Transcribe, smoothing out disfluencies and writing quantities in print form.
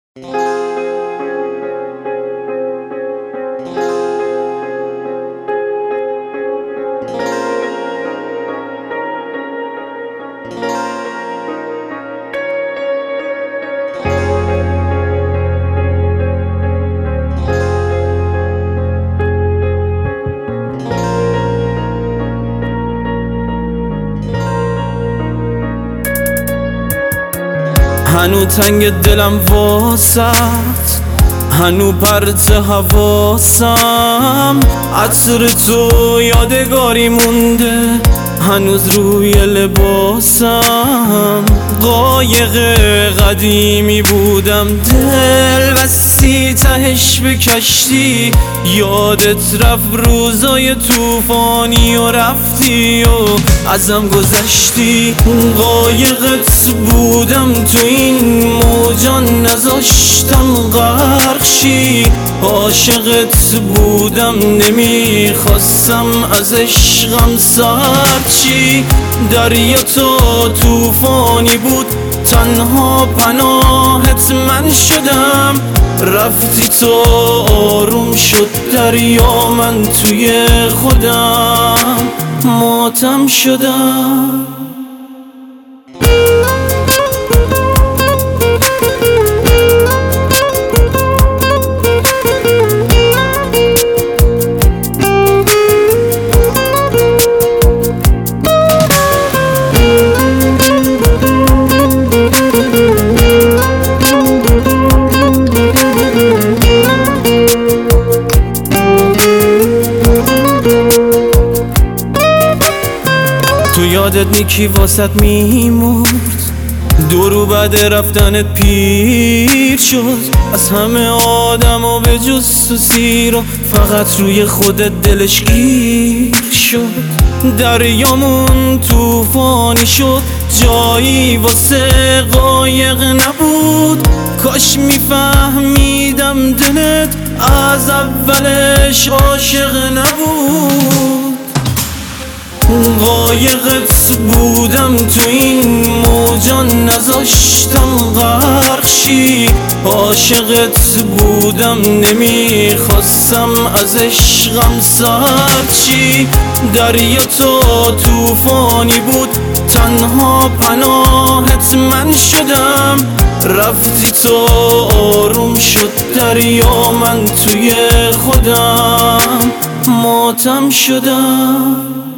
هنو تنگ دلم واسط، هنو پرت حواسم، عطر تو یادگاری مونده هنوز روی لباسم. قایق قدیمی بودم دل بستی تهش به کشتی، یادت رفت روزای توفانی و رفتی و ازم گذشتی. قایقت بودم تو این موجا نذاشتم غرق شی، عاشقت بودم نمیخواستم از عشقم سرد شی. دریا تو توفانی بود تنها پناهت من شدم، رفتی تو آروم شد دریا من توی خودم ماتم شدم. تو یادت نیکی واسط میمورد، دورو بعد رفتنت پیر شد. از همه آدم و به جز تو سیر و فقط روی خودت دلش گیر شد. دریامون توفانی شد جایی واسه قایق نبود، کاش میفهمیدم دلت از اولش عاشق نبود. قایقت بودم تو این موجا نذاشتم غرق شی، عاشقت بودم نمیخواستم از عشقم سرد شی. دریا تو توفانی بود تنها پناهت من شدم، رفتی تو آروم شد دریا من توی خودم ماتم شدم.